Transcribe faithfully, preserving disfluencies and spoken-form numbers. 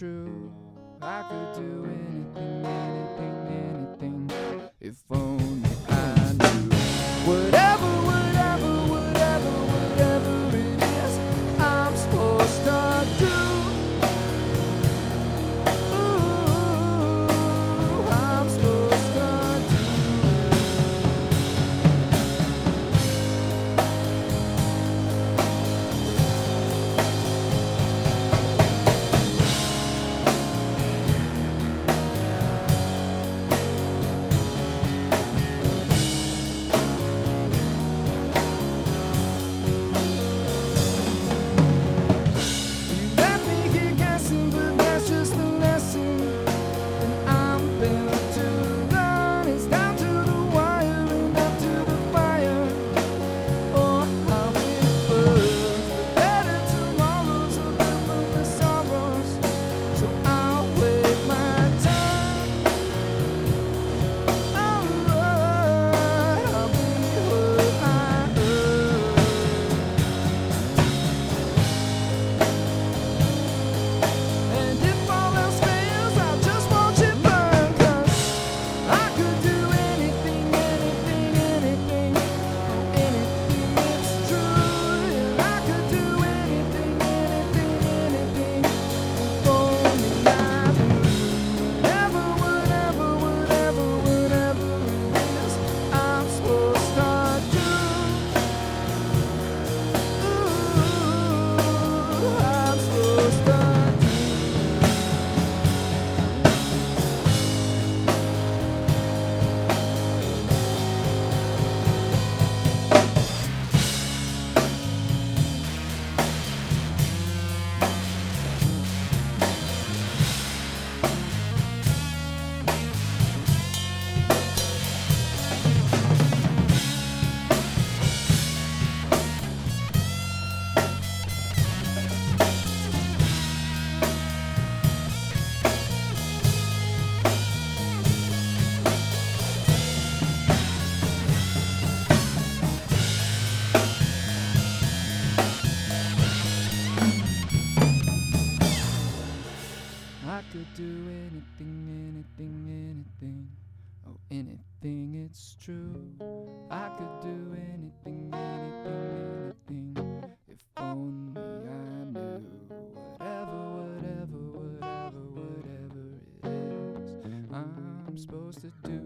true. I could do anything, anything, anything, if only I knew. Whatever, whatever, whatever, whatever it is I'm supposed to do. Ooh, I'm supposed to do. I could do anything, anything, anything, oh anything, it's true. I could do anything, anything, anything, if only I knew. Whatever, whatever, whatever, whatever it is I'm supposed to do.